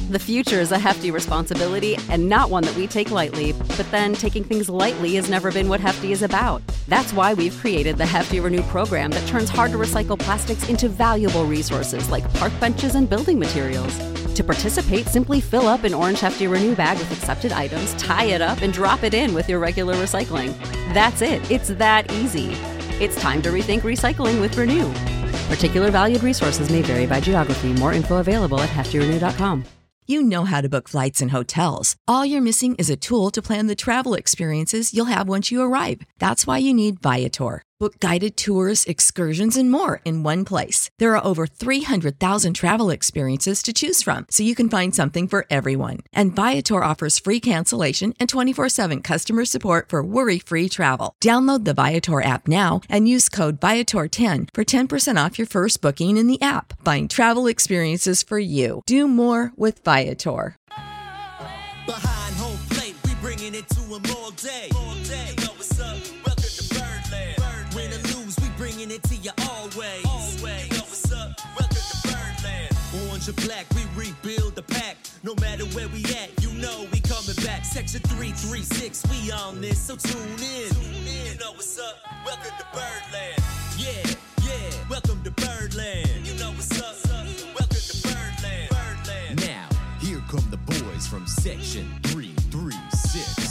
The future is a hefty responsibility and not one that we take lightly. But then taking things lightly has never been what Hefty is about. That's why we've created the Hefty Renew program that turns hard-to-recycle plastics into valuable resources like park benches and building materials. To participate, simply fill up an orange Hefty Renew bag with accepted items, tie it up, and drop it in with your regular recycling. That's it. It's that easy. It's time to rethink recycling with Renew. Particular valued resources may vary by geography. More info available at heftyrenew.com. You know how to book flights and hotels. All you're missing is a tool to plan the travel experiences you'll have once you arrive. That's why you need Viator. Book guided tours, excursions, and more in one place. There are over 300,000 travel experiences to choose from, so you can find something for everyone. And Viator offers free cancellation and 24/7 customer support for worry-free travel. Download the Viator app now and use code Viator10 for 10% off your first booking in the app. Find travel experiences for you. Do more with Viator. Behind home plate, we bringing it to them all day. All day. You know what's up? Welcome to Birdland. Win or lose, we bringing it to you always. Always. You know what's up? Welcome to Birdland. Orange or black, we rebuild the pack. No matter where we at, you know we coming back. Section 336, we on this, so tune in. You know what's up? Welcome to Birdland. Yeah, yeah. Welcome to Birdland. You know what's up? Welcome to Birdland. Birdland. Now, here come the boys from Section 336.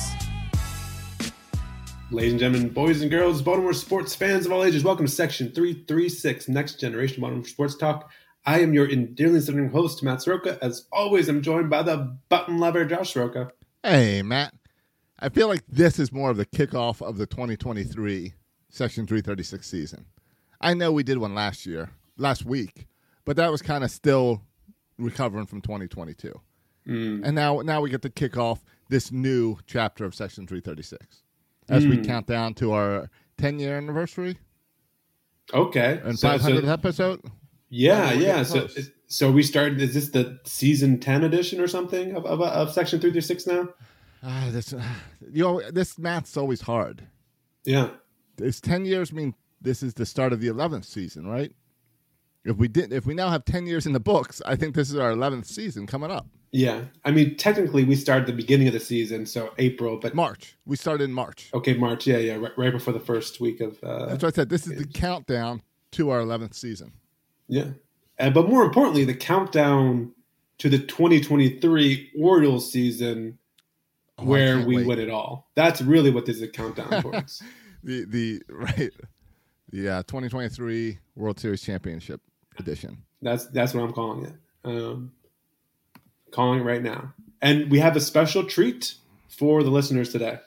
Ladies and gentlemen, boys and girls, Baltimore sports fans of all ages, welcome to Section 336, Next Generation Baltimore Sports Talk. I am your dearly serving host, Matt Soroka. As always, I'm joined by the button lover, Josh Soroka. Hey, Matt. I feel like this is more of the kickoff of the 2023 Section 336 season. I know we did one last week, but that was kind of still recovering from 2022. And now we get to kick off this new chapter of Section 336 as we count down to our 10-year anniversary. Okay. And 500th episode. Yeah. So we started, is this the season 10 edition or something of Section 336 now? This math's always hard. Yeah. It's 10 years mean this is the start of the 11th season, right? If we now have 10 years in the books, I think this is our 11th season coming up. Yeah. I mean, technically we started the beginning of the season, so April, but March. We started in March. Okay, March. Yeah. Right before the first week of That's what I said. This is the countdown to our 11th season. Yeah. But more importantly, the countdown to the 2023 Orioles season where we win it all. That's really what this is a countdown towards. The 2023 World Series Championship edition. That's what I'm calling it. Calling it right now. And we have a special treat for the listeners today.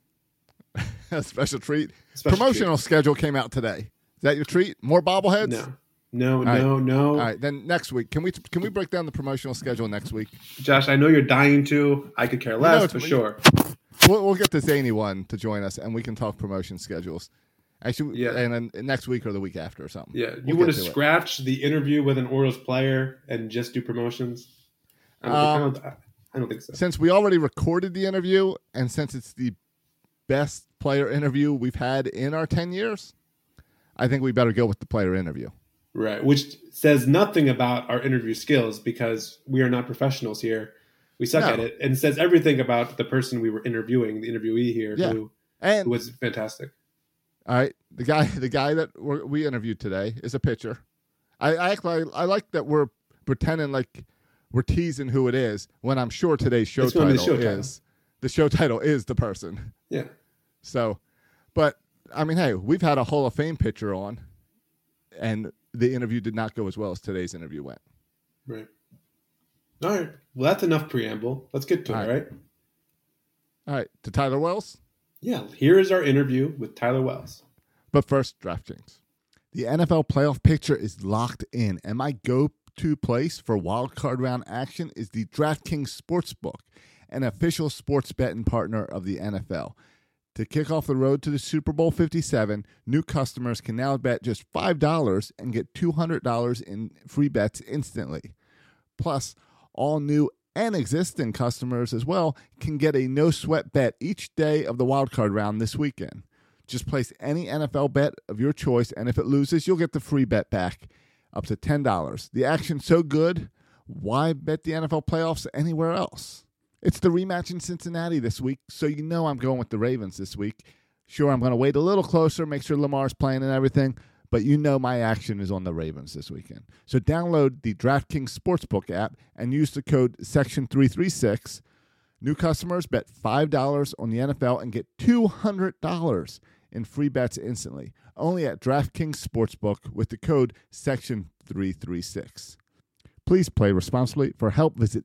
A special treat. Promotional schedule came out today. Is that your treat? More bobbleheads? No. All right, then next week. Can we break down the promotional schedule next week? Josh, I know you're dying to. I could care less, for sure. We'll get the zany one to join us, and we can talk promotion schedules. Actually, and then next week or the week after or something. Yeah, you want to scratch the interview with an Orioles player and just do promotions? I don't think so. Since we already recorded the interview, and since it's the best player interview we've had in our 10 years, I think we better go with the player interview. Right, which says nothing about our interview skills because we are not professionals here. We suck at it. And says everything about the person we were interviewing, the interviewee here, who was fantastic. All right, the guy that we interviewed today is a pitcher. I like that we're pretending like we're teasing who it is when I'm sure today's show title is the person. Yeah. So, but I mean, hey, we've had a Hall of Fame pitcher on, and the interview did not go as well as today's interview went. Right. All right. Well, that's enough preamble. Let's get to it, right? All right. To Tyler Wells? Yeah. Here is our interview with Tyler Wells. But first, DraftKings. The NFL playoff picture is locked in, and my go-to place for wild card round action is the DraftKings Sportsbook, an official sports betting partner of the NFL. To kick off the road to the Super Bowl 57, new customers can now bet just $5 and get $200 in free bets instantly. Plus, all new and existing customers as well can get a no-sweat bet each day of the wildcard round this weekend. Just place any NFL bet of your choice, and if it loses, you'll get the free bet back, up to $10. The action's so good, why bet the NFL playoffs anywhere else? It's the rematch in Cincinnati this week, so you know I'm going with the Ravens this week. Sure, I'm going to wait a little closer, make sure Lamar's playing and everything, but you know my action is on the Ravens this weekend. So download the DraftKings Sportsbook app and use the code SECTION336. New customers bet $5 on the NFL and get $200 in free bets instantly. Only at DraftKings Sportsbook with the code SECTION336. Please play responsibly. For help, visit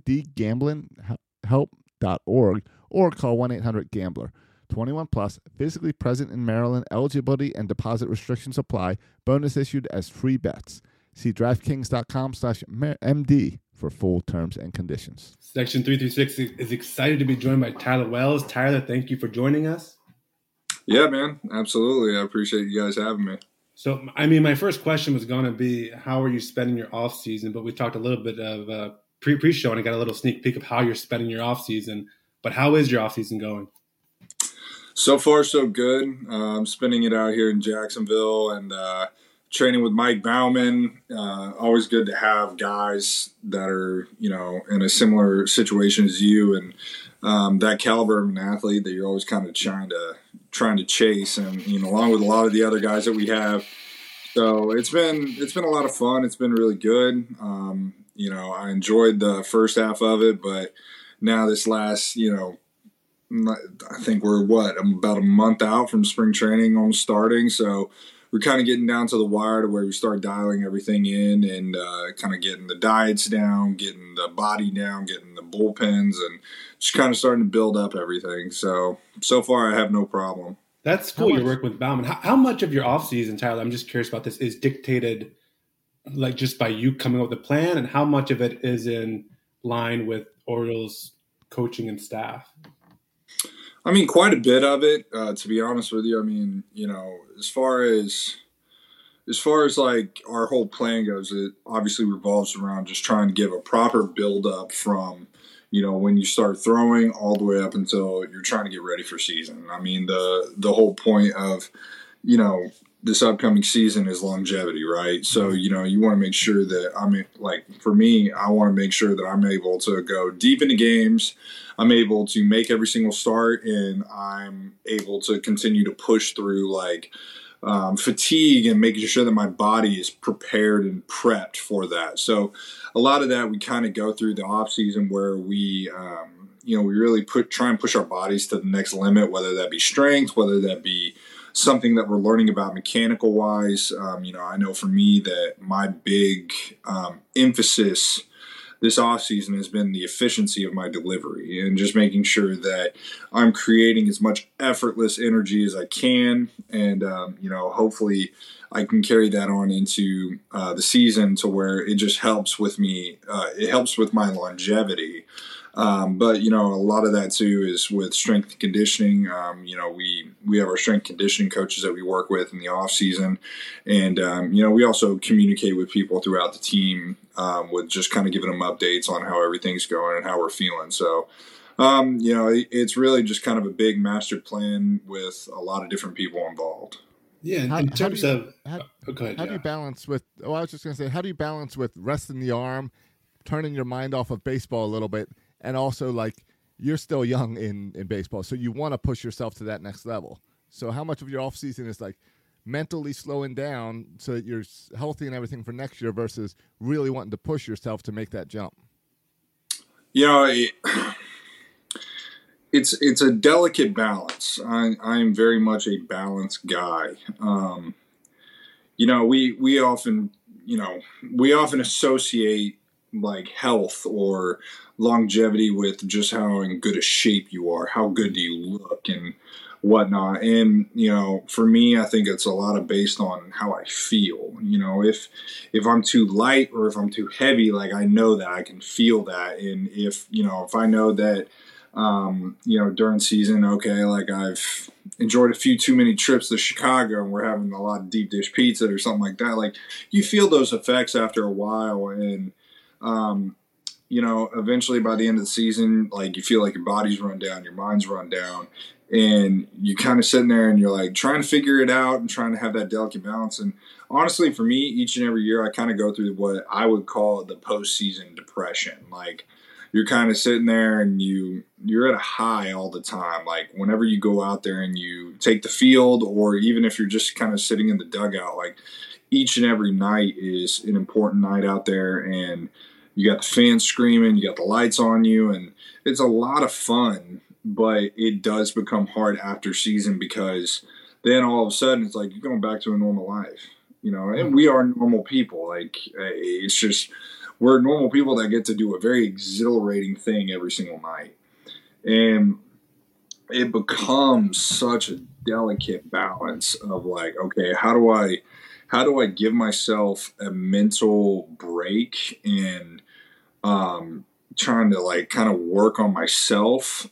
mdgamblinghelp.org or call 1-800-GAMBLER. 21 plus, physically present in Maryland. Eligibility and deposit restrictions apply. Bonus issued as free bets. See DraftKings.com/MD for full terms and conditions. Section 336 is excited to be joined by Tyler Wells. Tyler, thank you for joining us. Yeah, man. Absolutely. I appreciate you guys having me. So, I mean, my first question was going to be, how are you spending your off season? But we talked a little bit of pre-show, and I got a little sneak peek of how you're spending your off season. But how is your off season going? So far, so good. I'm spending it out here in Jacksonville and training with Mike Bauman. Always good to have guys that are, in a similar situation as you and that caliber of an athlete that you're always kind of trying to chase, and along with a lot of the other guys that we have. So it's been a lot of fun. It's been really good. I enjoyed the first half of it, but now this last, I think we're about a month out from spring training almost starting. So we're kind of getting down to the wire to where we start dialing everything in and kind of getting the diets down, getting the body down, getting the bullpens, and just kind of starting to build up everything. So far I have no problem. That's cool. You're working with Bauman. How much of your off season, Tyler, I'm just curious about this, is dictated like just by you coming up with a plan, and how much of it is in line with Orioles coaching and staff? I mean, quite a bit of it, to be honest with you. I mean, as far as like our whole plan goes, it obviously revolves around just trying to give a proper build up from, when you start throwing all the way up until you're trying to get ready for season. I mean, the whole point of, this upcoming season is longevity, right? So, you want to make sure that for me, I want to make sure that I'm able to go deep into games. I'm able to make every single start, and I'm able to continue to push through fatigue and making sure that my body is prepared and prepped for that. So a lot of that we kind of go through the off season where we, we really try and push our bodies to the next limit, whether that be strength, whether that be something that we're learning about mechanical wise. I know for me that my big emphasis this offseason has been the efficiency of my delivery and just making sure that I'm creating as much effortless energy as I can. And, hopefully I can carry that on into the season to where it just helps with me. It helps with my longevity. But a lot of that too is with strength and conditioning. We have our strength conditioning coaches that we work with in the off season. And, we also communicate with people throughout the team, with just kind of giving them updates on how everything's going and how we're feeling. So, it's really just kind of a big master plan with a lot of different people involved. Yeah. How do you balance with, I was just going to say, how do you balance with resting the arm, turning your mind off of baseball a little bit, and also you're still young in baseball, so you want to push yourself to that next level. So how much of your off season is mentally slowing down so that you're healthy and everything for next year versus really wanting to push yourself to make that jump? It's a delicate balance. I'm very much a balanced guy. We often associate health or longevity with just how in good a shape you are, how good do you look and whatnot. And, for me, I think it's a lot of based on how I feel. If I'm too light or if I'm too heavy, I know that I can feel that. And if I know that, during season, okay, I've enjoyed a few too many trips to Chicago and we're having a lot of deep dish pizza or something like that. You feel those effects after a while. And, you know, eventually by the end of the season, like you feel like your body's run down, your mind's run down, and you kind of sitting there and you're like trying to figure it out and trying to have that delicate balance. And honestly, for me, each and every year, I kind of go through what I would call the postseason depression. Like you're kind of sitting there and you're at a high all the time. Like whenever you go out there and you take the field, or even if you're just kind of sitting in the dugout, like each and every night is an important night out there, and you got the fans screaming, you got the lights on you, and it's a lot of fun, but it does become hard after season because then all of a sudden it's like you're going back to a normal life, you know, and we are normal people. Like it's just, we're normal people that get to do a very exhilarating thing every single night. And it becomes such a delicate balance of like, okay, how do I give myself a mental break and trying to like kind of work on myself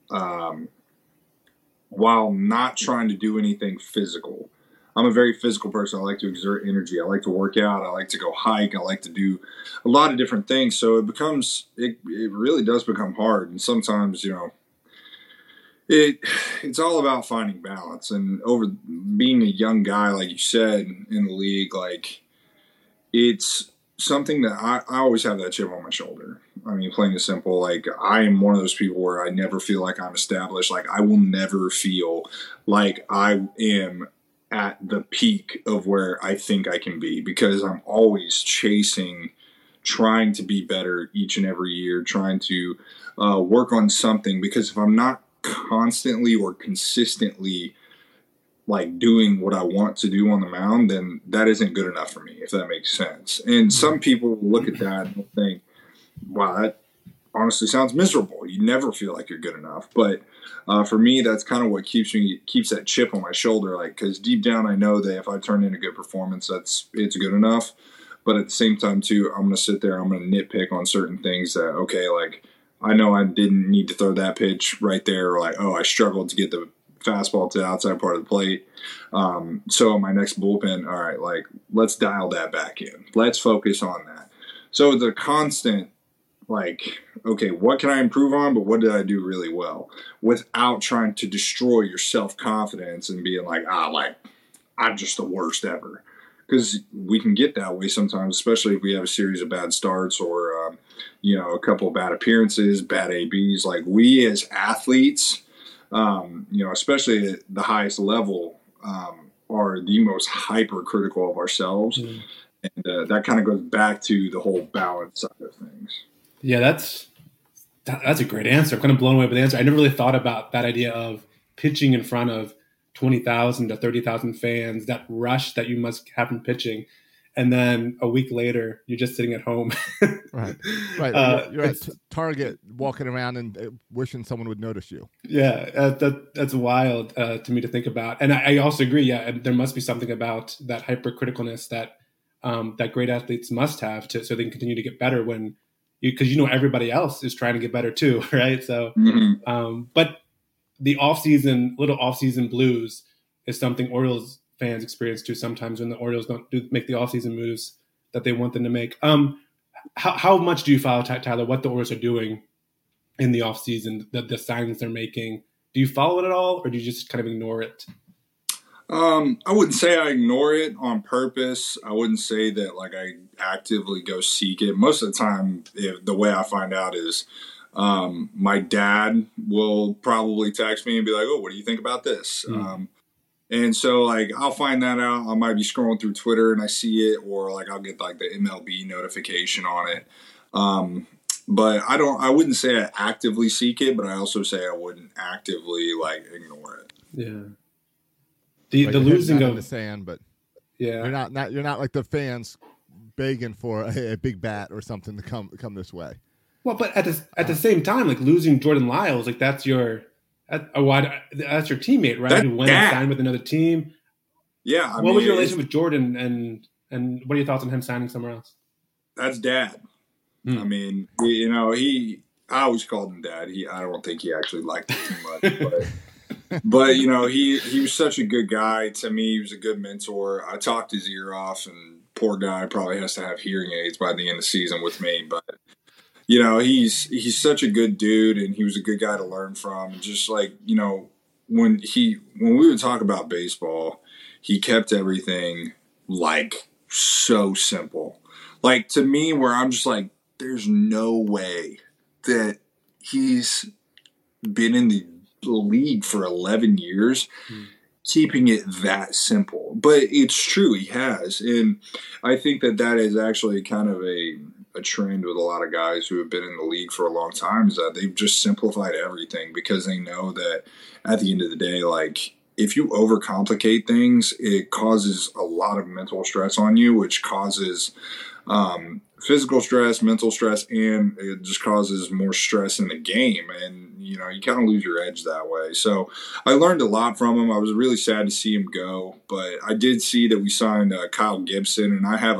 while not trying to do anything physical. I'm a very physical person. I like to exert energy. I like to work out. I like to go hike. I like to do a lot of different things. So it really does become hard. And sometimes, you know, it's all about finding balance. And over being a young guy, like you said, in the league, like it's something that I always have that chip on my shoulder. I mean, plain and simple, like I am one of those people where I never feel like I'm established. Like I will never feel like I am at the peak of where I think I can be, because I'm always chasing, trying to be better each and every year, trying to work on something. Because if I'm not constantly or consistently like doing what I want to do on the mound, then that isn't good enough for me, if that makes sense. And some people look at that and think, wow, that honestly sounds miserable. You never feel like you're good enough. But for me, that's kind of what keeps that chip on my shoulder. Like, because deep down, I know that if I turn in a good performance, it's good enough. But at the same time, too, I'm going to sit there, I'm going to nitpick on certain things that, okay, like I know I didn't need to throw that pitch right there, or like, oh, I struggled to get the fastball to the outside part of the plate. So my next bullpen, all right, like let's dial that back in. Let's focus on that. So the constant, like, okay, what can I improve on, but what did I do really well, without trying to destroy your self-confidence and being like, like I'm just the worst ever. Because we can get that way sometimes, especially if we have a series of bad starts or, you know, a couple of bad appearances, bad ABs. Like we as athletes, you know, especially at the highest level, are the most hypercritical of ourselves. Mm-hmm. And that kind of goes back to the whole balance side of things. Yeah, that's a great answer. I'm kind of blown away by the answer. I never really thought about that idea of pitching in front of 20,000 to 30,000 fans, that rush that you must have in pitching. And then a week later, you're just sitting at home. Right. You're at Target walking around and wishing someone would notice you. Yeah, that's wild to me to think about. And I also agree, yeah, there must be something about that hypercriticalness that that great athletes must have so they can continue to get better because you know everybody else is trying to get better too, right? So, but the little off-season blues is something Orioles fans experience too sometimes when the Orioles don't make the off-season moves that they want them to make. How much do you follow, Tyler, what the Orioles are doing in the off-season, the signings they're making? Do you follow it at all, or do you just kind of ignore it? I wouldn't say I ignore it on purpose. I wouldn't say that like I actively go seek it. Most of the time, the way I find out is my dad will probably text me and be like, oh, what do you think about this? And so like I'll find that out. I might be scrolling through Twitter and I see it, or like I'll get like the MLB notification on it. But I wouldn't say I actively seek it, but I also say I wouldn't actively like ignore it. Yeah. The losing of the sand, but yeah, you're not like the fans begging for a big bat or something to come this way. Well, but at the same time, like losing Jordan Lyles, like that's your teammate, right? Who went and signed with another team. Yeah. What was your relationship with Jordan, and what are your thoughts on him signing somewhere else? That's Dad. I mean, you know, I always called him Dad. I don't think he actually liked it too much, but you know, he was such a good guy to me. He was a good mentor. I talked his ear off, and poor guy probably has to have hearing aids by the end of the season with me. But you know, he's such a good dude, and he was a good guy to learn from. Just like, you know, when we would talk about baseball, he kept everything like so simple. Like, to me, where I'm just like, there's no way that he's been in the league for 11 years keeping it that simple. But it's true, he has. And I think that is actually kind of a trend with a lot of guys who have been in the league for a long time, is that they've just simplified everything because they know that at the end of the day, like, if you overcomplicate things, it causes a lot of mental stress on you, which causes physical stress, mental stress, and it just causes more stress in the game. And, you know, you kind of lose your edge that way. So I learned a lot from him. I was really sad to see him go, but I did see that we signed Kyle Gibson, and I have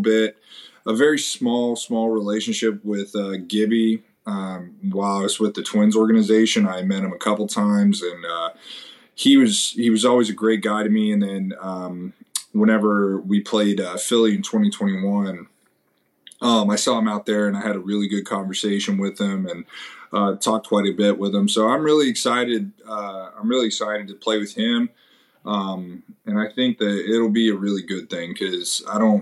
a very small relationship with Gibby. While I was with the Twins organization, I met him a couple times, and he was always a great guy to me. And then whenever we played Philly in 2021, I saw him out there, and I had a really good conversation with him, and talked quite a bit with him. So I'm really excited. I'm really excited to play with him, and I think that it'll be a really good thing because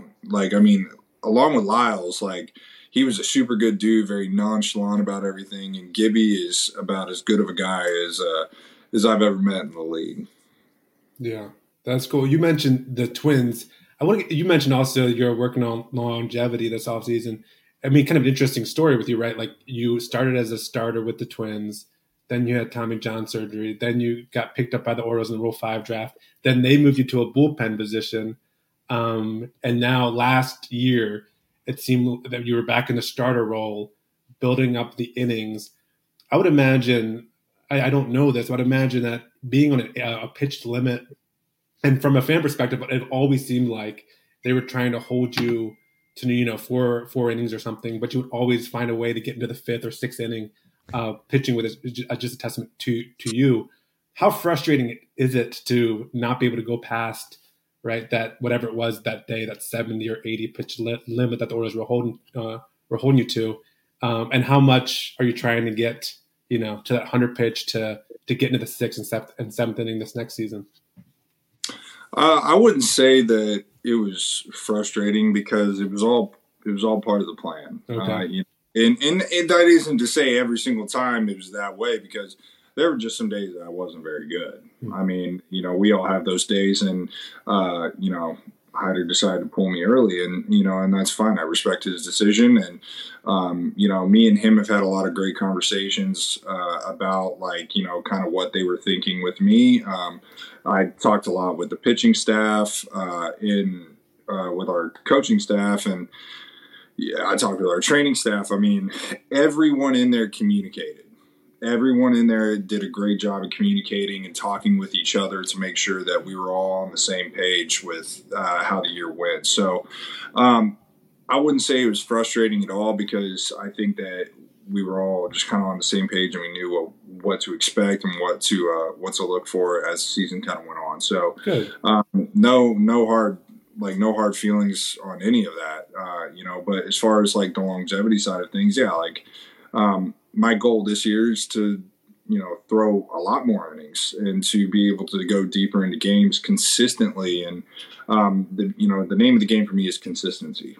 along with Lyles, like, he was a super good dude, very nonchalant about everything, and Gibby is about as good of a guy as I've ever met in the league. Yeah, that's cool. You mentioned the Twins. You mentioned also you're working on longevity this offseason. I mean, kind of an interesting story with you, right? Like, you started as a starter with the Twins, then you had Tommy John surgery, then you got picked up by the Orioles in the Rule 5 draft, then they moved you to a bullpen position, and now last year it seemed that you were back in the starter role, building up the innings. I would imagine, I don't know this, but I'd imagine that being on a pitched limit, and from a fan perspective, it always seemed like they were trying to hold you to, you know, four innings or something, but you would always find a way to get into the fifth or sixth inning. Pitching with is just a testament to you. How frustrating is it to not be able to go past, right, that whatever it was that day, that 70 or 80 pitch limit that the Orioles were holding you to, and how much are you trying to get, you know, to that 100 pitch to get into the sixth and seventh inning this next season? I wouldn't say that it was frustrating because it was all part of the plan. Okay. And that isn't to say every single time it was that way, because there were just some days that I wasn't very good. Mm-hmm. I mean, you know, we all have those days, and you know, Hyder decided to pull me early, and, you know, and that's fine. I respected his decision, and you know, me and him have had a lot of great conversations about, like, you know, kind of what they were thinking with me. I talked a lot with the pitching staff, with our coaching staff, and I talked with our training staff. I mean, everyone in there communicated. Everyone in there did a great job of communicating and talking with each other to make sure that we were all on the same page with how the year went. So I wouldn't say it was frustrating at all, because I think that we were all just kind of on the same page, and we knew what to expect and what to look for as the season kind of went on. So no hard feelings on any of that, you know. But as far as, like, the longevity side of things, yeah, like, my goal this year is to, you know, throw a lot more innings and to be able to go deeper into games consistently. And, you know, the name of the game for me is consistency.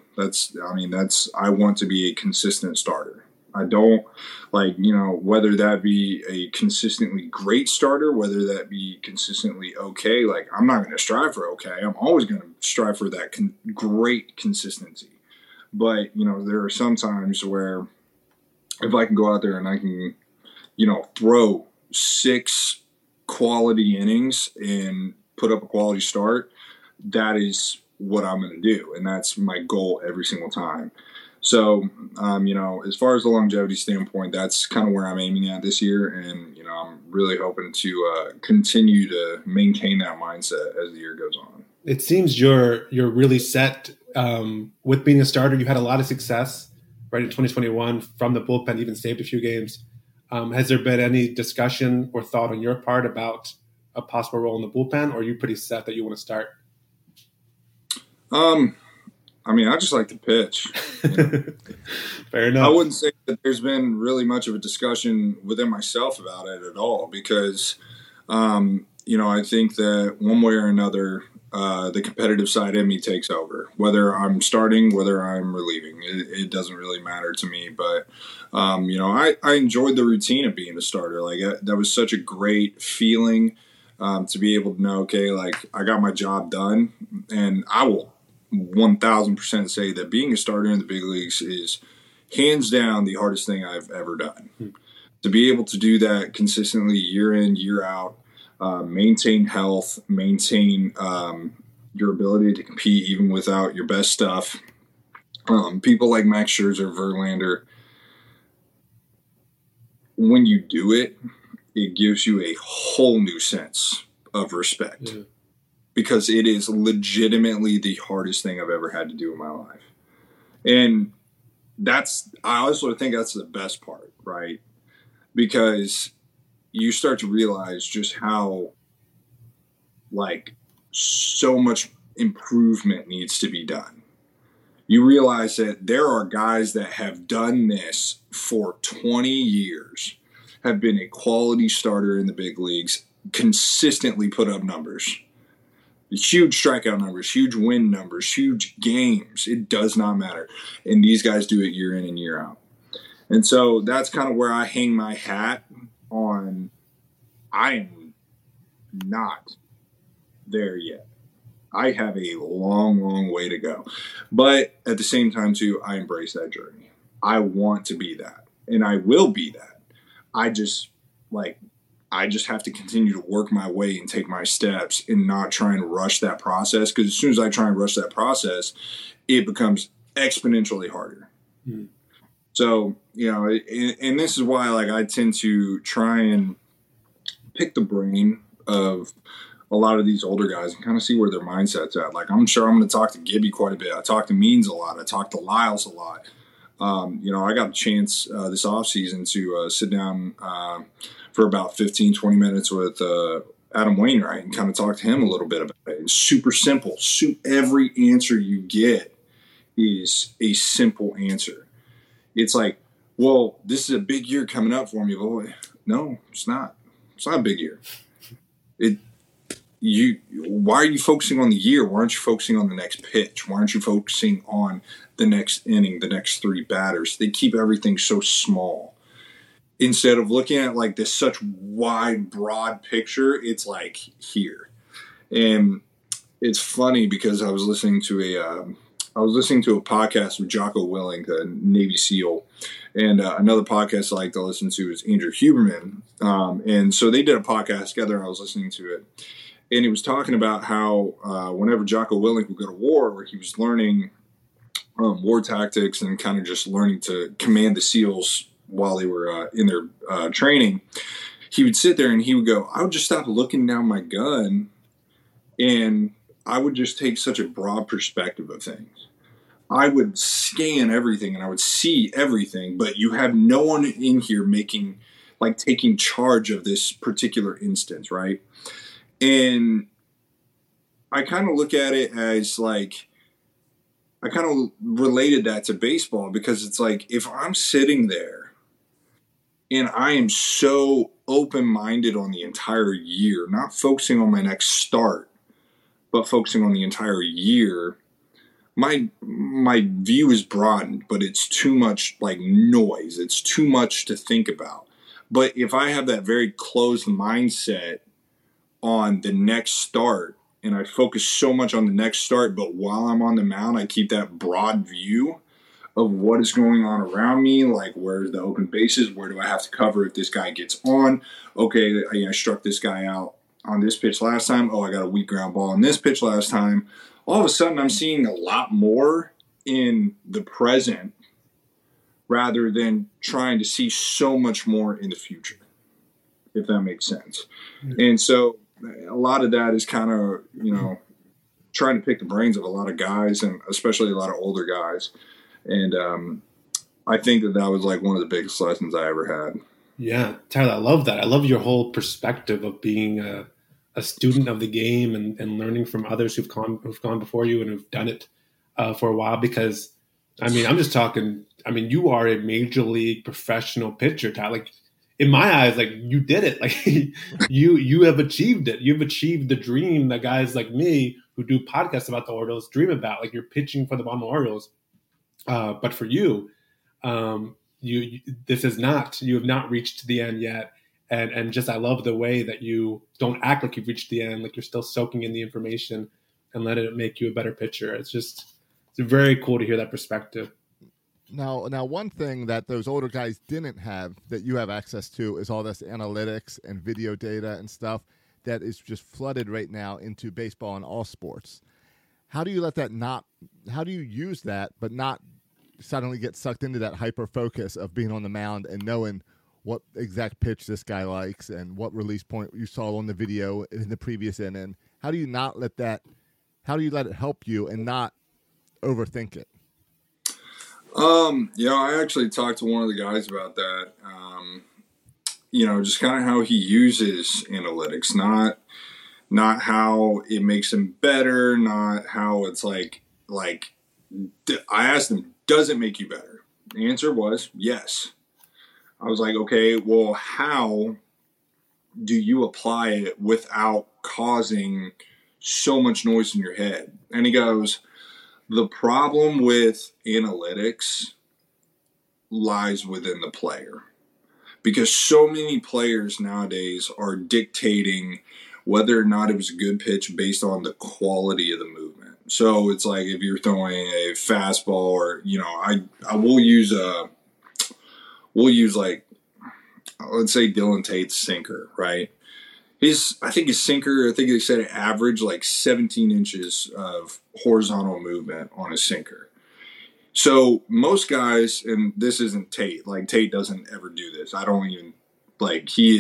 I want to be a consistent starter. I don't, like, you know, whether that be a consistently great starter, whether that be consistently okay, like, I'm not going to strive for okay. I'm always going to strive for that great consistency. But, you know, there are some times where if I can go out there and I can, you know, throw 6 quality innings and put up a quality start, that is what I'm going to do. And that's my goal every single time. So, you know, as far as the longevity standpoint, that's kind of where I'm aiming at this year. And, you know, I'm really hoping to continue to maintain that mindset as the year goes on. It seems you're really set with being a starter. You had a lot of success, right, in 2021 from the bullpen, even saved a few games. Has there been any discussion or thought on your part about a possible role in the bullpen, or are you pretty set that you want to start? I mean, I just like to pitch. You know? Fair enough. I wouldn't say that there's been really much of a discussion within myself about it at all because, I think that one way or another, the competitive side of me takes over. Whether I'm starting, whether I'm relieving, it doesn't really matter to me. But, I enjoyed the routine of being a starter. Like that was such a great feeling to be able to know, okay, like I got my job done. And I will 1,000% say that being a starter in the big leagues is hands down the hardest thing I've ever done. To be able to do that consistently year in, year out, maintain health, maintain your ability to compete even without your best stuff. People like Max Scherzer, Verlander, when you do it, it gives you a whole new sense of respect because it is legitimately the hardest thing I've ever had to do in my life. And I also think that's the best part, right? Because you start to realize just how, like, so much improvement needs to be done. You realize that there are guys that have done this for 20 years, have been a quality starter in the big leagues, consistently put up numbers. Huge strikeout numbers, huge win numbers, huge games. It does not matter. And these guys do it year in and year out. And so that's kind of where I hang my hat on. I am not there yet. I have a long, long way to go. But at the same time, too, I embrace that journey. I want to be that. And I will be that. I just have to continue to work my way and take my steps and not try and rush that process. Because as soon as I try and rush that process, it becomes exponentially harder. Mm. So, and this is why, like, I tend to try and pick the brain of a lot of these older guys and kind of see where their mindset's at. Like, I'm sure I'm going to talk to Gibby quite a bit. I talk to Means a lot. I talk to Lyles a lot. I got a chance this offseason to sit down for about 15, 20 minutes with Adam Wainwright and kind of talk to him a little bit about it. It's super simple. Every answer you get is a simple answer. It's like, well, this is a big year coming up for me, boy. No, it's not. It's not a big year. Why are you focusing on the year? Why aren't you focusing on the next pitch? Why aren't you focusing on the next inning, the next three batters? They keep everything so small. Instead of looking at like this such wide, broad picture, it's like here. And it's funny because I was listening to a podcast with Jocko Willink, the Navy SEAL, and another podcast I like to listen to is Andrew Huberman. And so they did a podcast together, and I was listening to it. And he was talking about how whenever Jocko Willink would go to war, he was learning war tactics and kind of just learning to command the SEALs while they were in their training. He would sit there and he would go, I would just stop looking down my gun and I would just take such a broad perspective of things. I would scan everything and I would see everything, but you have no one in here taking charge of this particular instance, right? And I kind of look at it as like, I kind of related that to baseball because it's like, if I'm sitting there and I am so open-minded on the entire year, not focusing on my next start, but focusing on the entire year, my view is broadened, but it's too much like noise. It's too much to think about. But if I have that very closed mindset on the next start, and I focus so much on the next start, but while I'm on the mound, I keep that broad view of what is going on around me, like where's the open bases, where do I have to cover if this guy gets on? Okay, I struck this guy out on this pitch last time. Oh, I got a weak ground ball on this pitch last time. All of a sudden, I'm seeing a lot more in the present rather than trying to see so much more in the future, if that makes sense. Mm-hmm. And so a lot of that is kind of, trying to pick the brains of a lot of guys and especially a lot of older guys. And I think that was like one of the biggest lessons I ever had. Yeah, Tyler, I love that. I love your whole perspective of being a student of the game and learning from others who've gone before you and who've done it for a while. Because, I mean, I'm just talking I mean, you are a major league professional pitcher, Ty. Like, in my eyes, like, you did it. Like, you have achieved it. You've achieved the dream that guys like me who do podcasts about the Orioles dream about. Like, you're pitching for the Baltimore Orioles. But for you, you have not reached the end yet. And just, I love the way that you don't act like you've reached the end, like you're still soaking in the information and let it make you a better pitcher. It's very cool to hear that perspective. Now, one thing that those older guys didn't have that you have access to is all this analytics and video data and stuff that is just flooded right now into baseball and all sports. How do you how do you use that but not suddenly get sucked into that hyper focus of being on the mound and knowing what exact pitch this guy likes and what release point you saw on the video in the previous inning? How do you let it help you and not overthink it? I actually talked to one of the guys about that. Just kind of how he uses analytics, not how it makes him better, not how it's like I asked him, does it make you better? The answer was yes. I was like, okay, well, how do you apply it without causing so much noise in your head? And he goes, the problem with analytics lies within the player, because so many players nowadays are dictating whether or not it was a good pitch based on the quality of the movement. So it's like if you're throwing a fastball, or let's say Dylan Tate's sinker, right? I think his sinker, they said it averaged like 17 inches of horizontal movement on his sinker. So most guys, and this isn't Tate, like Tate doesn't ever do this. I don't even, like, he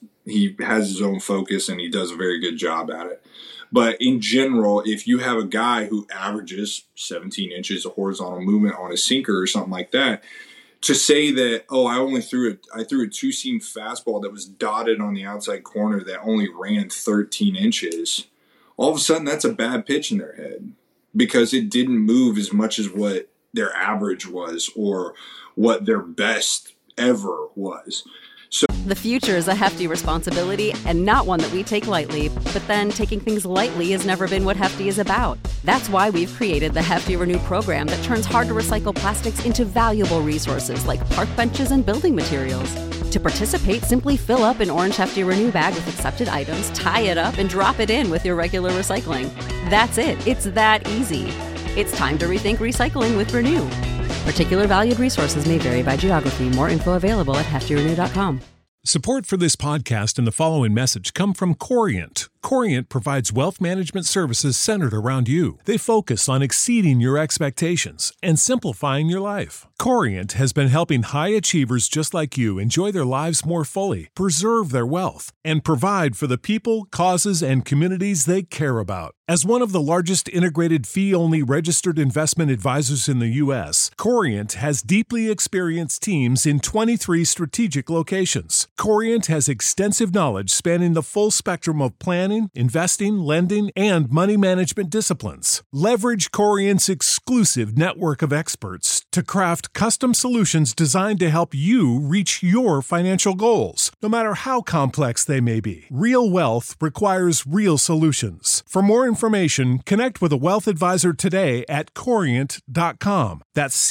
has his own focus and he does a very good job at it. But in general, if you have a guy who averages 17 inches of horizontal movement on his sinker or something like that, to say that, I threw a two-seam fastball that was dotted on the outside corner that only ran 13 inches, all of a sudden that's a bad pitch in their head because it didn't move as much as what their average was or what their best ever was. So The future is a hefty responsibility and not one that we take lightly, but then taking things lightly has never been what Hefty is about. That's why we've created the Hefty Renew program that turns hard-to-recycle plastics into valuable resources like park benches and building materials. To participate, simply fill up an orange Hefty Renew bag with accepted items, tie it up, and drop it in with your regular recycling. That's it. It's that easy. It's time to rethink recycling with Renew. Particular valued resources may vary by geography. More info available at heftyrenew.com. Support for this podcast and the following message come from Corient. Corient provides wealth management services centered around you. They focus on exceeding your expectations and simplifying your life. Corient has been helping high achievers just like you enjoy their lives more fully, preserve their wealth, and provide for the people, causes, and communities they care about. As one of the largest integrated fee-only registered investment advisors in the U.S., Corient has deeply experienced teams in 23 strategic locations. Corient has extensive knowledge spanning the full spectrum of planning, investing, lending, and money management disciplines. Leverage Corient's exclusive network of experts to craft custom solutions designed to help you reach your financial goals, no matter how complex they may be. Real wealth requires real solutions. For more information, connect with a wealth advisor today at Corient.com. That's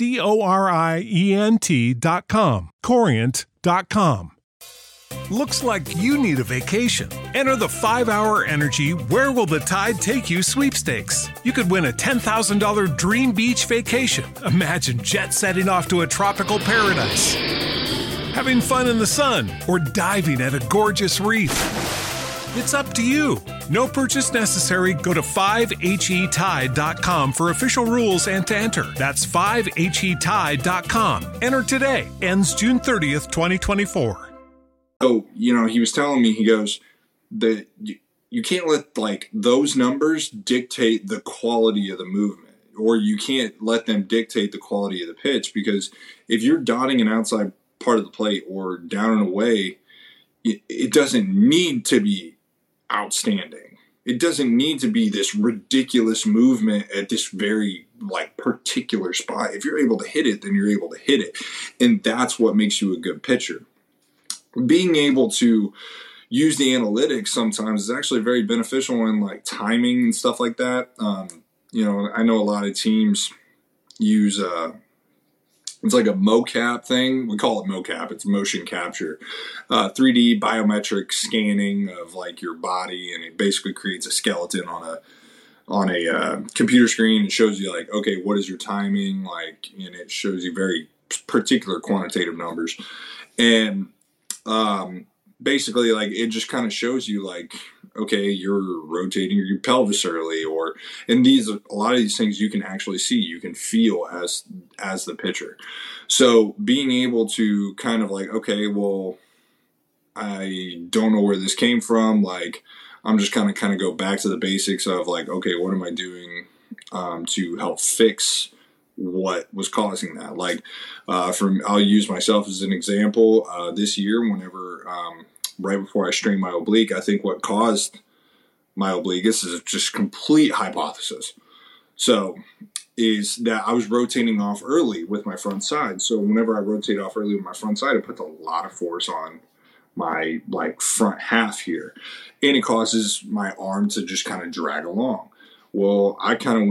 Corient.com. Corient.com. Looks like you need a vacation. Enter the 5-Hour Energy Where Will the Tide Take You sweepstakes. You could win a $10,000 dream beach vacation. Imagine jet setting off to a tropical paradise, having fun in the sun, or diving at a gorgeous reef. It's up to you. No purchase necessary. Go to 5HETide.com for official rules and to enter. That's 5HETide.com. Enter today. Ends June 30th, 2024. So, he was telling me, he goes, that you can't let those numbers dictate the quality of the movement, or you can't let them dictate the quality of the pitch, because if you're dotting an outside part of the plate or down and away, it doesn't need to be outstanding. It doesn't need to be this ridiculous movement at this very like particular spot. If you're able to hit it, then you're able to hit it. And that's what makes you a good pitcher. Being able to use the analytics sometimes is actually very beneficial in like timing and stuff like that. You know, I know a lot of teams use it's like a mocap thing. We call it mocap. It's motion capture, 3D biometric scanning of like your body, and it basically creates a skeleton on a computer screen and shows you like, okay, what is your timing like, and it shows you very particular quantitative numbers, and basically like it just kind of shows you like, okay, you're rotating your pelvis early, and a lot of these things you can actually see, you can feel as the pitcher. So being able to kind of like, okay, well, I don't know where this came from. Like, I'm just kind of go back to the basics of like, okay, what am I doing to help fix what was causing that? Like, I'll use myself as an example. This year, whenever right before I strained my oblique, I think what caused my oblique, this is just complete hypothesis, so is that I was rotating off early with my front side. So whenever I rotate off early with my front side, it puts a lot of force on my like front half here, and it causes my arm to just kind of drag along. Well, I kind of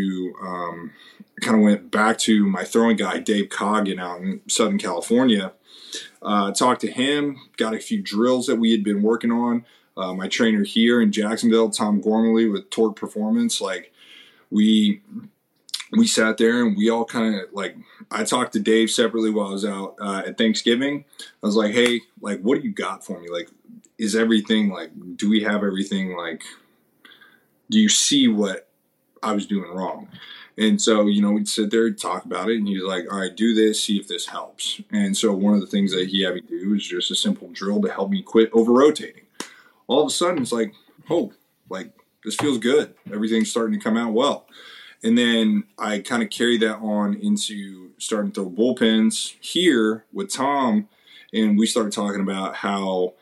went back to my throwing guy, Dave Coggin, out in Southern California. Talked to him, got a few drills that we had been working on. My trainer here in Jacksonville, Tom Gormley with Torque Performance, like we sat there and we all kind of like, I talked to Dave separately while I was out at Thanksgiving. I was like, hey, like, what do you got for me? Like, is everything like, do we have everything? Like, do you see what I was doing wrong? And so, you know, we'd sit there and talk about it, and he was like, all right, do this, see if this helps. And so one of the things that he had me do was just a simple drill to help me quit over-rotating. All of a sudden, it's like, oh, like, this feels good. Everything's starting to come out well. And then I kind of carried that on into starting to throw bullpens here with Tom, and we started talking about how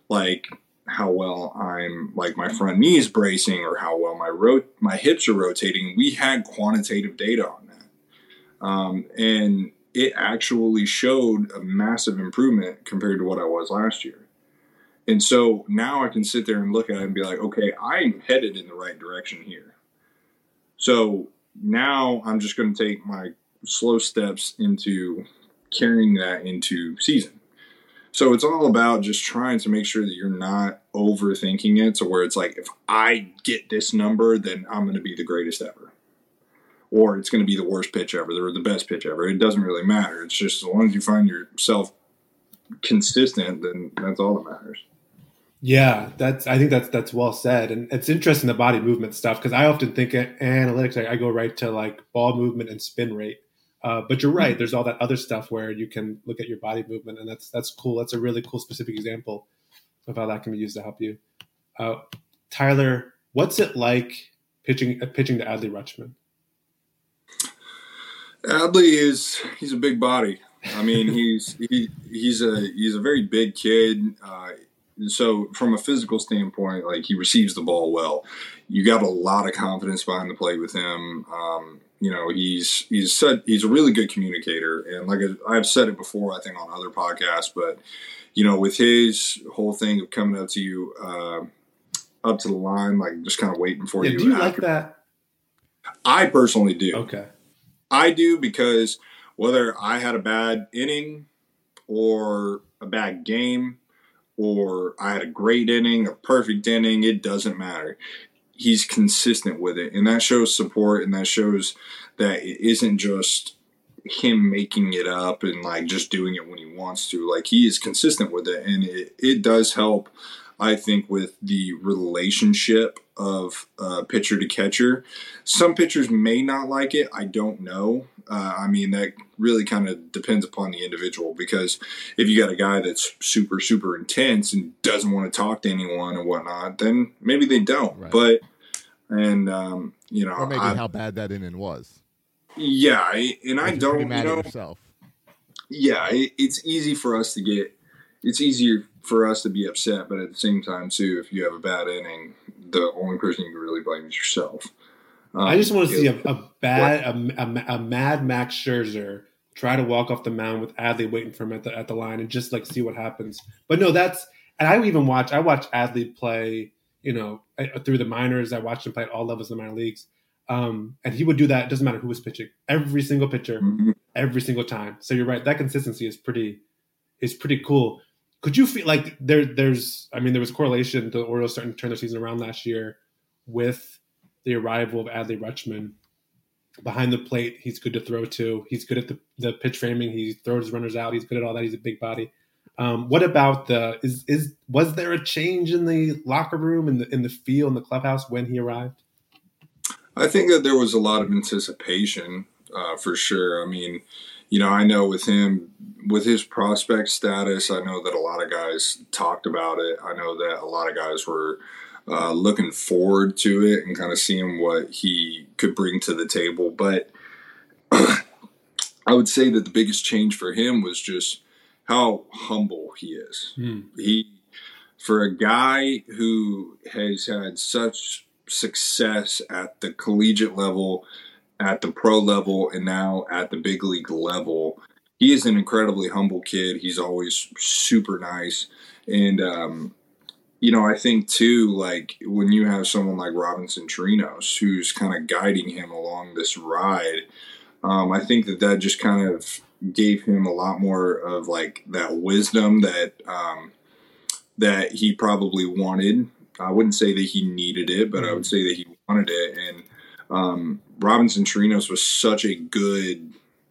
well I'm like my front knee is bracing, or how well my hips are rotating. We had quantitative data on that. And it actually showed a massive improvement compared to what I was last year. And so now I can sit there and look at it and be like, okay, I'm headed in the right direction here. So now I'm just going to take my slow steps into carrying that into season. So it's all about just trying to make sure that you're not overthinking it to where it's like, if I get this number, then I'm going to be the greatest ever. Or it's going to be the worst pitch ever, or the best pitch ever. It doesn't really matter. It's just as long as you find yourself consistent, then that's all that matters. Yeah, I think that's well said. And it's interesting, the body movement stuff, because I often think at analytics, I go right to like ball movement and spin rate. But you're right. There's all that other stuff where you can look at your body movement, and that's cool. That's a really cool specific example of how that can be used to help you. Tyler, what's it like pitching to Adley Rutschman? Adley he's a big body. I mean, he's a very big kid. So from a physical standpoint, like, he receives the ball well. You got a lot of confidence behind the plate with him. You know, he's a really good communicator, and like I've said it before, I think on other podcasts, but you know, with his whole thing of coming up to you, up to the line, like just kind of waiting for you. Do you like that? I personally do. Okay. I do, because whether I had a bad inning or a bad game, or I had a great inning, a perfect inning, it doesn't matter. He's consistent with it, and that shows support, and that shows that it isn't just him making it up and like just doing it when he wants to. Like, he is consistent with it, and it does help, I think, with the relationship of pitcher to catcher. Some pitchers may not like it. I don't know. I mean, that really kind of depends upon the individual, because if you got a guy that's super, super intense and doesn't want to talk to anyone and whatnot, then maybe they don't. Right. But, you know. Or maybe how bad that inning was. Yeah. And I don't, mad at yourself. Yeah. It's easy for us to get it's easier for us to be upset, but at the same time too, if you have a bad inning, the only person you can really blame is yourself. I just want to see a mad Max Scherzer try to walk off the mound with Adley waiting for him at the line and just like see what happens. But no, and I watch Adley play, through the minors. I watched him play at all levels of the minor leagues. And he would do that. It doesn't matter who was pitching, every single pitcher, every single time. So you're right. That consistency is pretty cool. Could you feel like there was a correlation to the Orioles starting to turn their season around last year with the arrival of Adley Rutschman behind the plate? He's good to throw to. He's good at the pitch framing. He throws runners out. He's good at all that. He's a big body. What about was there a change in the locker room, in the field, in the clubhouse when he arrived? I think that there was a lot of anticipation, for sure. I mean, I know with him, with his prospect status, I know that a lot of guys talked about it. I know that a lot of guys were looking forward to it and kind of seeing what he could bring to the table. But I would say that the biggest change for him was just how humble he is. For a guy who has had such success at the collegiate level, at the pro level, and now at the big league level, he is an incredibly humble kid. He's always super nice. And, I think too, like when you have someone like Robinson Chirinos who's kind of guiding him along this ride, I think that just kind of gave him a lot more of like that wisdom that he probably wanted. I wouldn't say that he needed it, but I would say that he wanted it. And Robinson Chirinos was such a good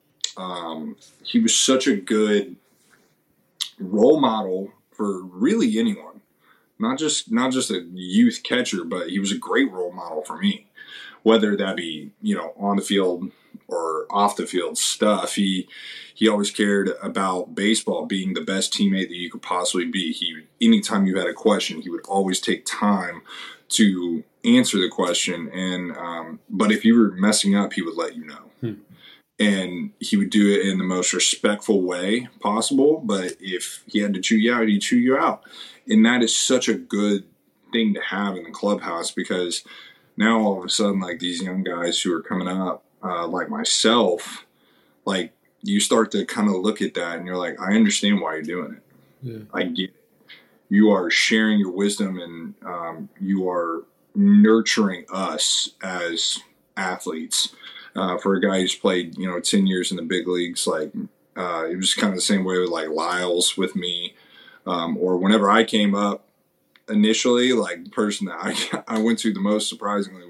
role model for really anyone, not just a youth catcher, but he was a great role model for me, whether that be, on the field or off the field stuff. He always cared about baseball, being the best teammate that you could possibly be. Anytime you had a question, he would always take time to answer the question. And, but if you were messing up, he would let you know. And he would do it in the most respectful way possible. But if he had to chew you out, he'd chew you out. And that is such a good thing to have in the clubhouse, because now all of a sudden, like these young guys who are coming up, like myself, like you start to kind of look at that and you're like, I understand why you're doing it. Yeah. I get it. You are sharing your wisdom, and you are nurturing us as athletes. For a guy who's played, 10 years in the big leagues, like it was kind of the same way with like Lyles with me, or whenever I came up initially, like the person that I went to the most surprisingly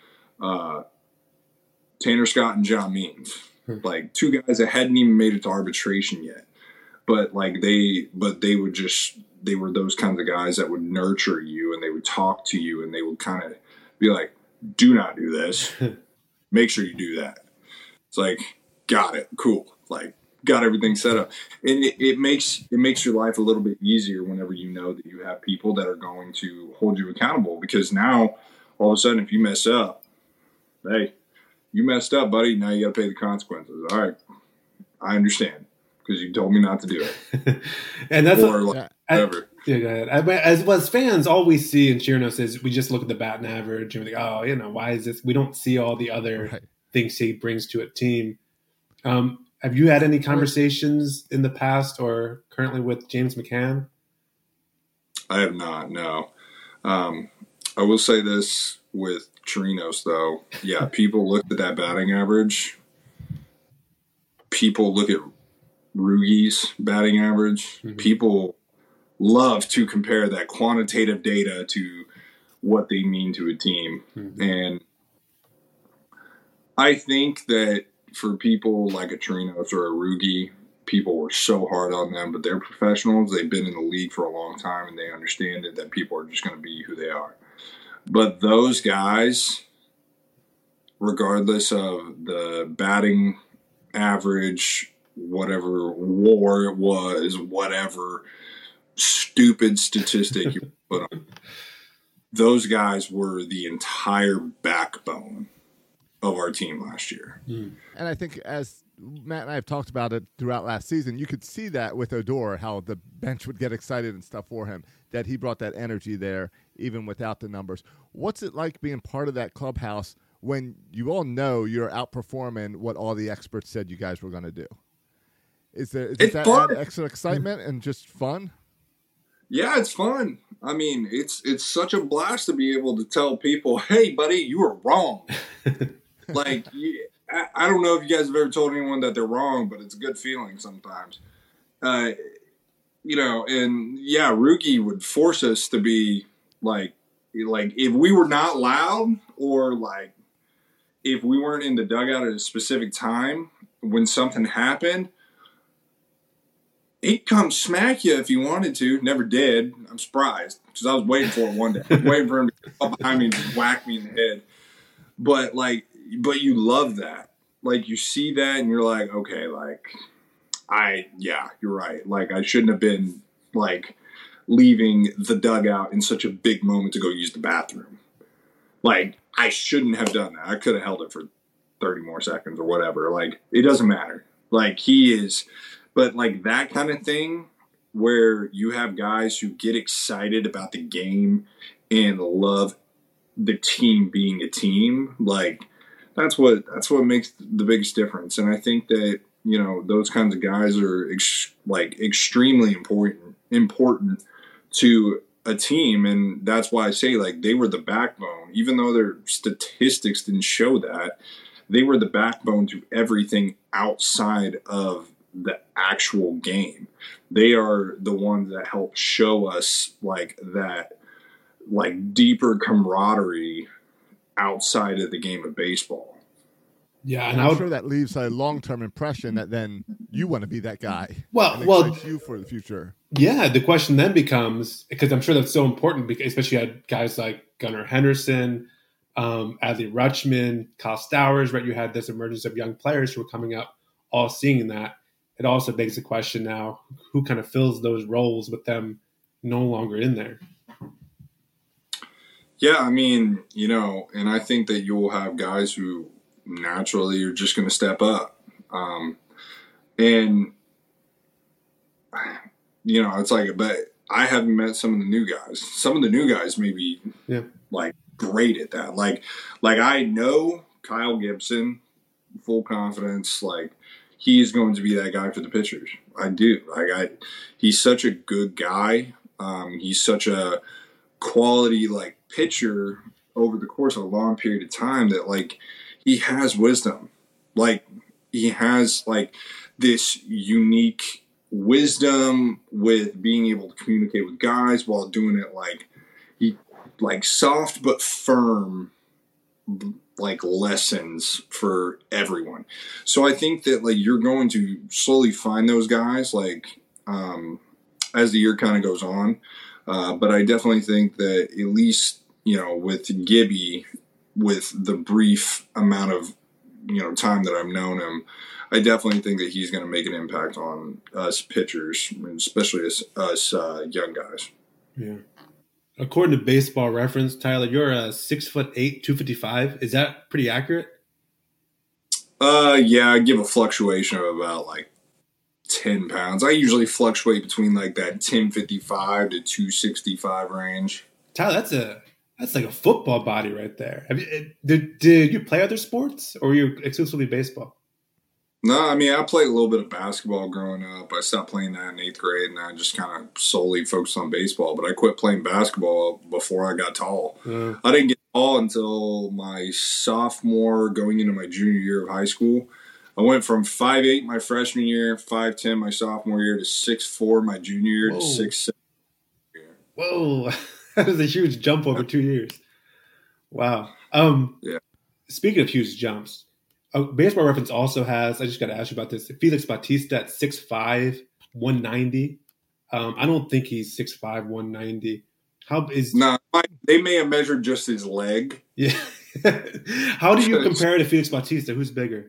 was Tanner Scott and John Means, like two guys that hadn't even made it to arbitration yet, but like they were those kinds of guys that would nurture you, and they would talk to you, and they would kind of be like, do not do this. Make sure you do that. It's like, got it. Cool. Like, got everything set up. And it makes your life a little bit easier whenever you know that you have people that are going to hold you accountable, because now all of a sudden, if you mess up, hey, you messed up, buddy. Now you got to pay the consequences. All right. I understand, because you told me not to do it. And that's whatever. Yeah, go ahead. As fans, all we see in Chirinos is we just look at the batting average and we think, oh, why is this? We don't see all the other things he brings to a team. Have you had any conversations in the past or currently with James McCann? I have not, no. I will say this with Chirinos, though. Yeah, people look at that batting average. People look at Rugi's batting average. Mm-hmm. People love to compare that quantitative data to what they mean to a team. Mm-hmm. And I think that for people like a Chirinos or a Rugi, people were so hard on them, but they're professionals. They've been in the league for a long time, and they understand that people are just going to be who they are. But those guys, regardless of the batting average, whatever WAR it was, whatever stupid statistic you put on, those guys were the entire backbone of our team last year. And I think as Matt and I have talked about it throughout last season. You could see that with Odor, how the bench would get excited and stuff for him, that he brought that energy there even without the numbers. What's it like being part of that clubhouse when you all know you're outperforming what all the experts said you guys were going to do? Does that add extra excitement and just fun? Yeah, it's fun. I mean, it's such a blast to be able to tell people, hey, buddy, you were wrong. Like, I don't know if you guys have ever told anyone that they're wrong, but it's a good feeling sometimes. And yeah, Ruki would force us to be like if we were not loud or like if we weren't in the dugout at a specific time when something happened, he'd come smack you if he wanted to. Never did. I'm surprised because I was waiting for it one day. I was waiting for him to come up behind me and just whack me in the head. But you love that. Like, you see that and you're like, okay, like, you're right. Like, I shouldn't have been, like, leaving the dugout in such a big moment to go use the bathroom. Like, I shouldn't have done that. I could have held it for 30 more seconds or whatever. Like, it doesn't matter. Like, he is... But, like, that kind of thing where you have guys who get excited about the game and love the team being a team, like, that's what makes the biggest difference. And I think that, those kinds of guys are, extremely important to a team. And that's why I say, like, they were the backbone. Even though their statistics didn't show that, they were the backbone to everything outside of the actual game. They are the ones that help show us that deeper camaraderie outside of the game of baseball. Yeah, and I'm sure that leaves a long-term impression that then you want to be that guy. Well, you for the future. Yeah, the question then becomes, because I'm sure that's so important, because especially you had guys like Gunnar Henderson, Adley Rutschman, Kyle Stowers, right? You had this emergence of young players who were coming up, all seeing that. It also begs the question now, who kind of fills those roles with them no longer in there? Yeah, I mean, and I think that you'll have guys who naturally are just going to step up. And, it's like, but I haven't met some of the new guys. Some of the new guys may be, great at that. Like I know Kyle Gibson, full confidence, he is going to be that guy for the pitchers. I do. He's such a good guy. He's such a quality pitcher over the course of a long period of time that he has wisdom. He has this unique wisdom with being able to communicate with guys while doing it soft but firm lessons for everyone. So I think that you're going to slowly find those guys as the year kind of goes on. But I definitely think that at least, with Gibby, with the brief amount of, time that I've known him, I definitely think that he's going to make an impact on us pitchers, especially us young guys. Yeah. According to Baseball Reference, Tyler, you're a 6'8", 255. Is that pretty accurate? Yeah, I give a fluctuation of about 10 pounds. I usually fluctuate between that 1055 to 265 range. Tyler, that's like a football body right there. Did you play other sports, or were you exclusively baseball? No, I mean, I played a little bit of basketball growing up. I stopped playing that in 8th grade, and I just kind of solely focused on baseball. But I quit playing basketball before I got tall. I didn't get tall until my sophomore, going into my junior year of high school. I went from 5'8" my freshman year, 5'10" my sophomore year, to 6'4" my junior year, to 6'7". Whoa, that was a huge jump over 2 years. Wow. Yeah. Speaking of huge jumps, Baseball Reference also has, I just got to ask you about this, Felix Bautista at 6'5", 190. I don't think he's 6'5", 190. No, they may have measured just his leg. Yeah. How do you compare to Felix Bautista? Who's bigger?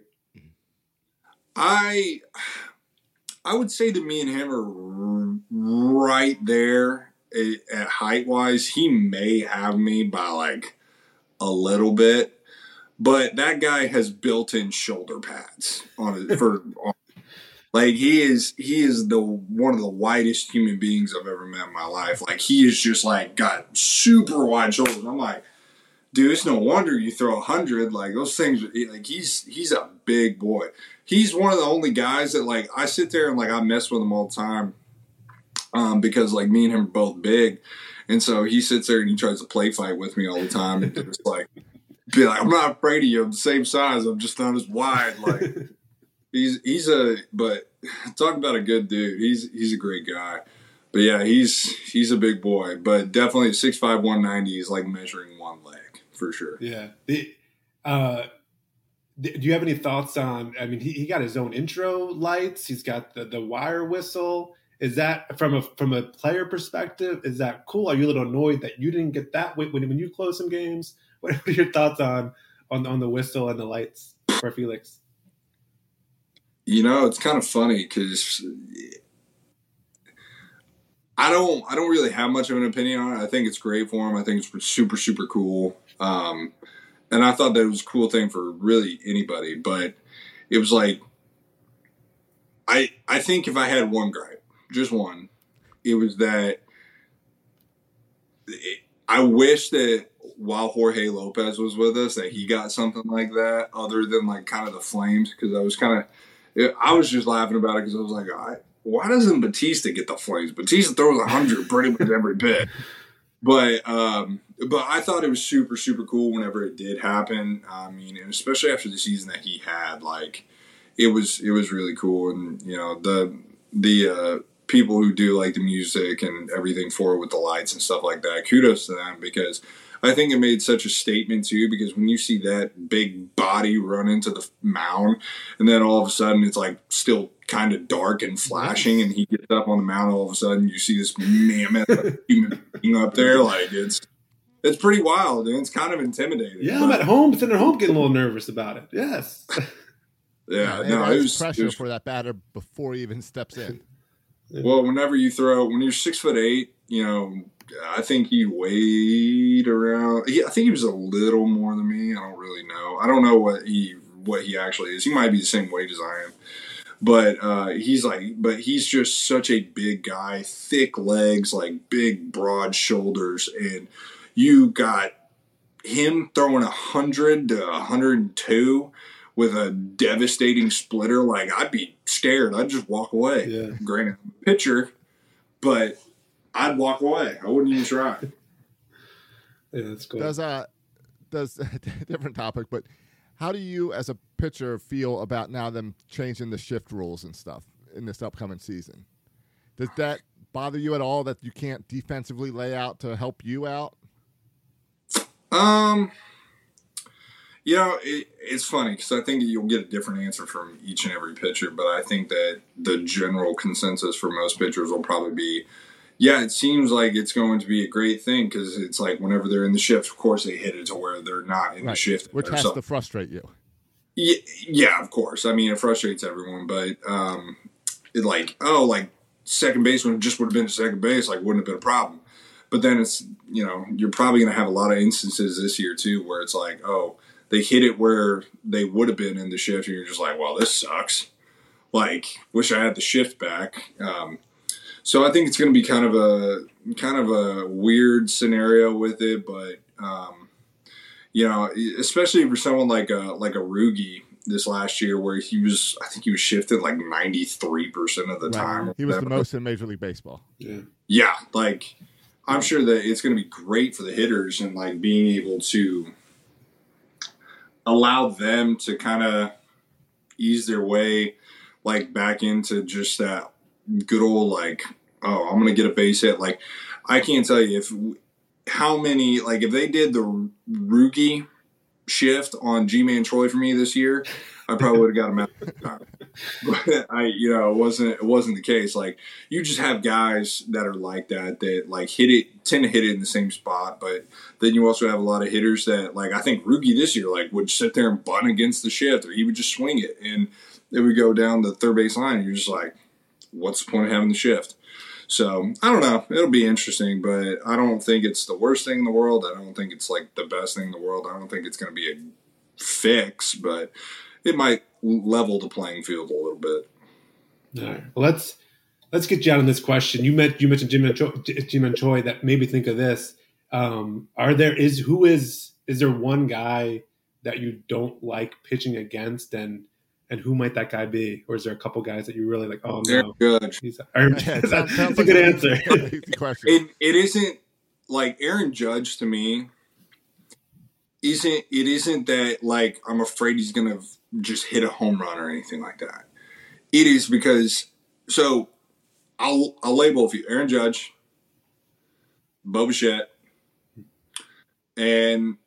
I would say that me and him are right there at height-wise. He may have me by a little bit. but that guy has built-in shoulder pads on it like he is the one of the widest human beings I've ever met in my life. Like he is just like got super wide shoulders. I'm like, dude, it's no wonder you throw 100. Like those things, like he's a big boy. He's one of the only guys that like I sit there and like I mess with him all the time because like me and him are both big, and so he sits there and he tries to play fight with me all the time and just like be like, I'm not afraid of you. I'm the same size. I'm just not as wide. Like but talk about a good dude. He's a great guy. But yeah, he's a big boy. But definitely 6'5", 190 is like measuring one leg for sure. Yeah. Do you have any thoughts on? I mean, he got his own intro lights. He's got the wire whistle. Is that from a player perspective? Is that cool? Are you a little annoyed that you didn't get that when you close some games? What are your thoughts on the whistle and the lights for Felix? You know, it's kind of funny because I don't really have much of an opinion on it. I think it's great for him. I think it's super, super cool. And I thought that it was a cool thing for really anybody. But it was like, I think if I had one gripe, just one, it was that I wish that while Jorge Lopez was with us, that he got something like that other than like kind of the flames. Because I was just laughing about it because I was like, why doesn't Batista get the flames? Batista throws 100 pretty much every bit. But I thought it was super, super cool whenever it did happen. I mean, and especially after the season that he had, like it was really cool. And you know, the people who do like the music and everything for it with the lights and stuff like that, kudos to them, because I think it made such a statement too, because when you see that big body run into the mound and then all of a sudden it's like still kind of dark and flashing and he gets up on the mound, all of a sudden you see this mammoth human being up there, like it's pretty wild and it's kind of intimidating. Yeah, I'm at home, sitting at home getting a little nervous about it. Yes. Yeah, no, it was pressure for that batter before he even steps in. Well, when you're 6'8", you know, I think he weighed around. I think he was a little more than me. I don't really know. I don't know what he actually is. He might be the same weight as I am, but he's just such a big guy, thick legs, like big broad shoulders, and you got him throwing 100 to 102 with a devastating splitter. Like I'd be scared. I'd just walk away. Yeah. Granted, I'm a pitcher, but I'd walk away. I wouldn't even try. Yeah, that's cool. Does different topic, but how do you as a pitcher feel about now them changing the shift rules and stuff in this upcoming season? Does that bother you at all that you can't defensively lay out to help you out? You know, it's funny because I think you'll get a different answer from each and every pitcher, but I think that the general consensus for most pitchers will probably be, yeah, it seems like it's going to be a great thing because it's like whenever they're in the shift, of course they hit it to where they're not in the shift. Which has to frustrate you. Yeah, of course. I mean, it frustrates everyone, but second baseman just would have been second base, like wouldn't have been a problem. But then it's, you know, you're probably going to have a lot of instances this year too where it's like, oh, they hit it where they would have been in the shift, and you're just like, well, this sucks. Like, wish I had the shift back. So I think it's going to be kind of a weird scenario with it, but you know, especially for someone like a Rugi this last year, where I think he was shifted like 93% of the time. He was the most in Major League Baseball. Yeah, like I'm sure that it's going to be great for the hitters and like being able to allow them to kind of ease their way like back into just that good old like, oh, I'm going to get a base hit. Like I can't tell you if they did the Rugi shift on G-Man Troy for me this year, I probably would have got him out of the time. But it wasn't the case. Like you just have guys that are like that like tend to hit it in the same spot, but then you also have a lot of hitters that like I think Rugi this year like would sit there and bunt against the shift, or he would just swing it and it would go down the third base line, and you're just like, what's the point of having the shift? So I don't know. It'll be interesting, but I don't think it's the worst thing in the world. I don't think it's like the best thing in the world. I don't think it's going to be fix, but it might level the playing field a little bit. All right. Well, let's get you out on this question. You mentioned Ji-Man Choi. That made me think of this. Is there one guy that you don't like pitching against, and who might that guy be? Or is there a couple guys that you really like? Oh no, Aaron Judge. That's a good answer. Question. It isn't like Aaron Judge to me. Isn't that like I'm afraid he's gonna just hit a home run or anything like that. It is because I'll label a few: Aaron Judge, Bo Bichette, and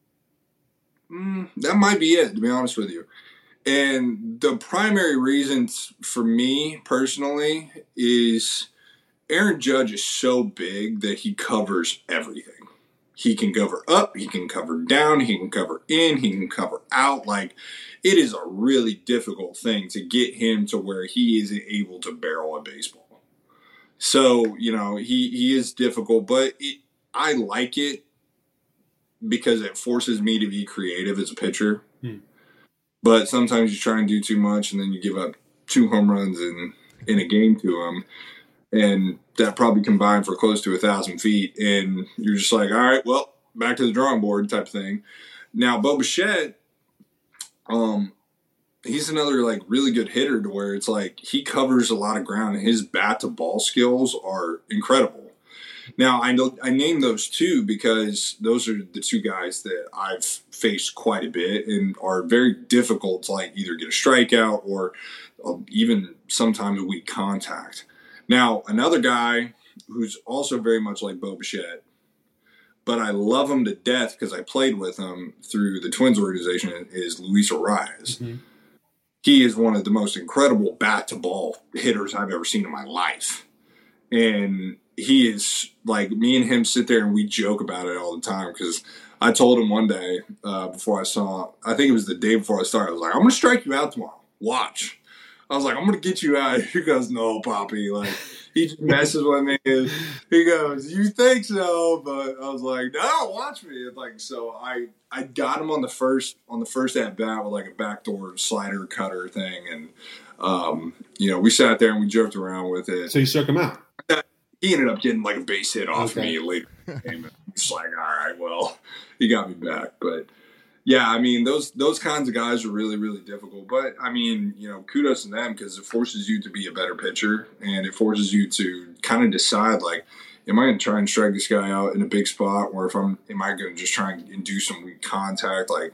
that might be it, to be honest with you. And the primary reasons for me personally is Aaron Judge is so big that he covers everything. He can cover up, he can cover down, he can cover in, he can cover out. Like, it is a really difficult thing to get him to where he is able to barrel a baseball. So, he is difficult, but I like it because it forces me to be creative as a pitcher. But sometimes you try and do too much, and then you give up 2 home runs in a game to him. And that probably combined for close to 1,000 feet. And you're just like, all right, well, back to the drawing board type of thing. Now, Bo Bichette, he's another like really good hitter to where it's like he covers a lot of ground and his bat to ball skills are incredible. Now, I named those 2 because those are the 2 guys that I've faced quite a bit and are very difficult to like either get a strikeout or even sometimes a weak contact. Now, another guy who's also very much like Bo Bichette, but I love him to death because I played with him through the Twins organization, is Luis Arraez. Mm-hmm. He is one of the most incredible bat-to-ball hitters I've ever seen in my life. And he is, like, me and him sit there and we joke about it all the time because I told him one day before I think it was the day before I started, I was like, I'm going to strike you out tomorrow. Watch. I was like, I'm going to get you out. He goes, no, Poppy. Like, he just messes with me. He goes, you think so? But I was like, no, watch me. And like, so I got him on the first at bat with like a backdoor slider cutter thing. And, we sat there and we joked around with it. So you struck him out? He ended up getting like a base hit off me later. It's like, all right, well, he got me back. But yeah, I mean, those kinds of guys are really, really difficult. But, I mean, kudos to them because it forces you to be a better pitcher and it forces you to kind of decide, like, am I going to try and strike this guy out in a big spot or am I going to just try and do some weak contact? Like,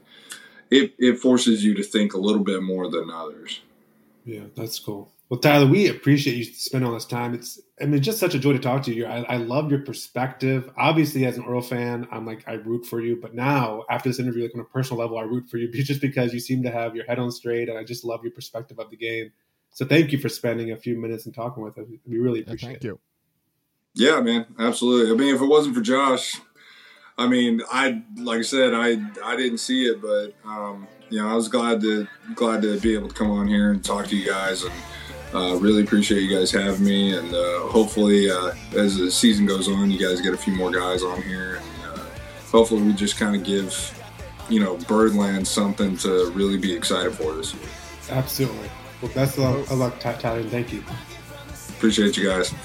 it forces you to think a little bit more than others. Yeah, that's cool. Well, Tyler, we appreciate you spending all this time. It's just such a joy to talk to you. I love your perspective. Obviously, as an Oriole fan, I root for you. But now, after this interview, like on a personal level, I root for you just because you seem to have your head on straight, and I just love your perspective of the game. So thank you for spending a few minutes and talking with us. We really appreciate it. Thank you. Yeah, man, absolutely. I mean, if it wasn't for Josh, I mean, like I said, I didn't see it, but I was glad to be able to come on here and talk to you guys and. Really appreciate you guys having me, and hopefully as the season goes on, you guys get a few more guys on here, and hopefully we just kind of give, Birdland something to really be excited for this year. Absolutely. Well, best of luck, Tyler, and thank you. Appreciate you guys.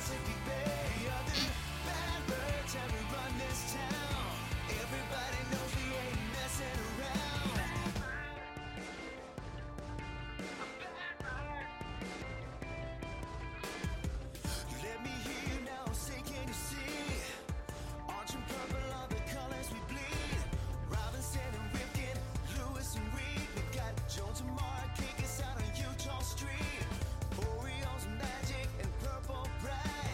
Oreos, magic, and purple bright.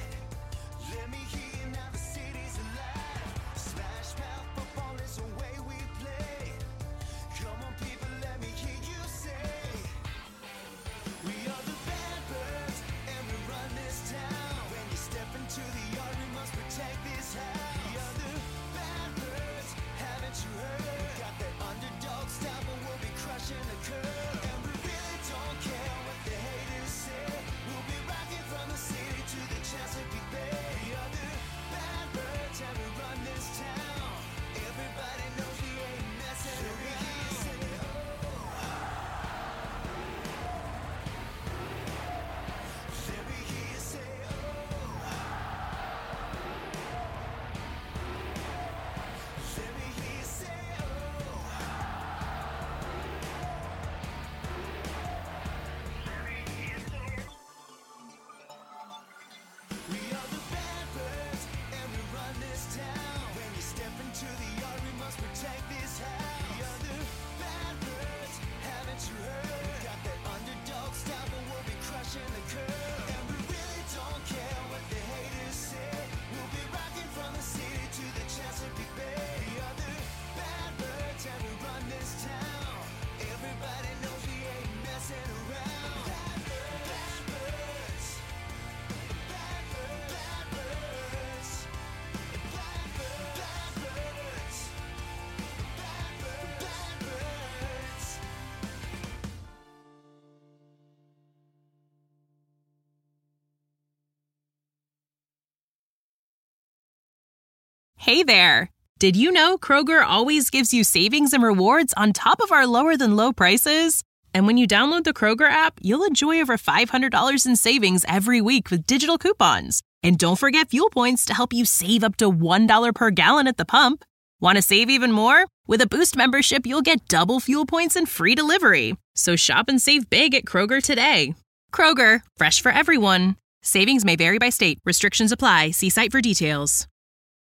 Hey there! Did you know Kroger always gives you savings and rewards on top of our lower-than-low prices? And when you download the Kroger app, you'll enjoy over $500 in savings every week with digital coupons. And don't forget fuel points to help you save up to $1 per gallon at the pump. Want to save even more? With a Boost membership, you'll get double fuel points and free delivery. So shop and save big at Kroger today. Kroger, fresh for everyone. Savings may vary by state. Restrictions apply. See site for details.